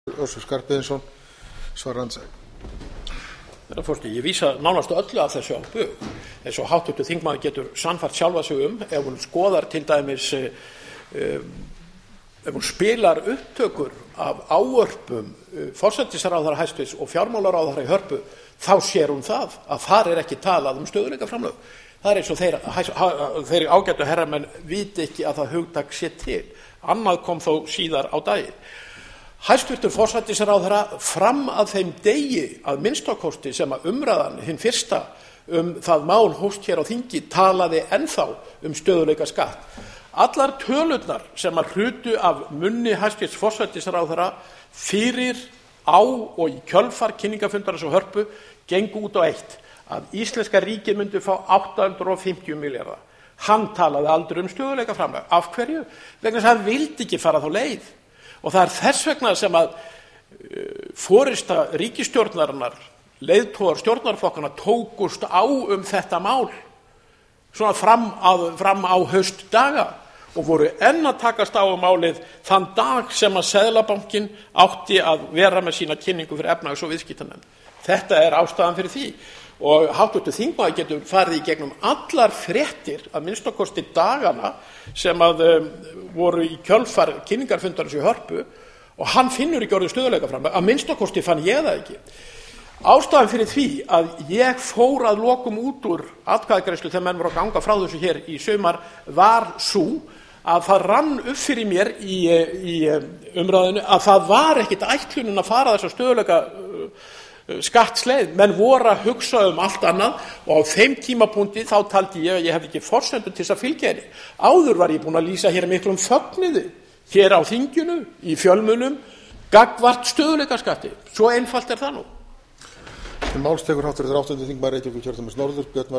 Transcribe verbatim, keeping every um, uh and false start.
Össur Skarphéðinsson svarar andsvari. Herra forseti, ég vísa nánast öllu af þessu á bug. Eins og háttvirtur þingmaður getur sannfært sjálfa sig um, ef hún skoðar til dæmis, um, ef hún spilar upptökur af ávörpum uh, forsætisráðherra hæstvirts og fjármálaráðherra í Hörpu, þá sér hún það að þar er ekki talað um stöðugleikaframlög. Það er eins og þeir, þeir ágætu herramenn viti ekki að það hugtak sé til. Annað kom þó síðar á daginn. Hæstvirtur forsætisráðherra fram að þeim degi að minnstakosti sem að umræðan hinn fyrsta um það mál hófst hér á þingi talaði ennþá um stöðugleika skatt. Allar tölurnar sem að hlutu af munni hæstvirts forsætisráðherra fyrir, á og í kjölfar kynningarfundarins á Hörpu gengu út á eitt að íslenska ríkið myndi fá átta hundruð fimmtíu milljarða. Hann talaði aldrei um stöðugleika framlag. Af hverju? Vegna þess að hann vildi ekki fara þá leið. Og það er þess vegna sem að forysta ríkisstjórnarinnar, leiðtogar stjórnarflokkana tókust á um þetta mál svona fram, að, fram á haustdaga og voru enn að takast á um málið þann dag sem að Seðlabankinn átti að vera með sína kynningu fyrir efnahags- og viðskiptanefnd. Þetta er ástæðan fyrir því og háttvirtur þingmaður getur farið í gegnum allar fréttir að minnstakosti dagana sem að um, voru í kjölfar kynningarfundarins í Hörpu og hann finnur ekki orðið stöðugleika fram að minnstakosti fann ég það ekki. Ástæðan fyrir því að ég fór að lokum út úr atkvæðagreiðslu þegar menn voru að ganga frá þessu hér í sumar var sú að það rann upp fyrir mér í, í umræðinu að það var ekkit ætlunin að fara þessa stöðugleika skattsleið, menn voru að hugsa um allt annað og á þeim tímapunkti þá taldi ég að ég hefði ekki forsendur til þess að fylgja henni. Áður var ég búin að lýsa hér miklum fögnuði hér á þinginu, í fjölmiðlum, gagnvart stöðugleikaskatti. Svo einfalt er það nú. Til máls tekur háttvirtur áttundi þingmaður Reykjavíkurkjördæmis norður, Björn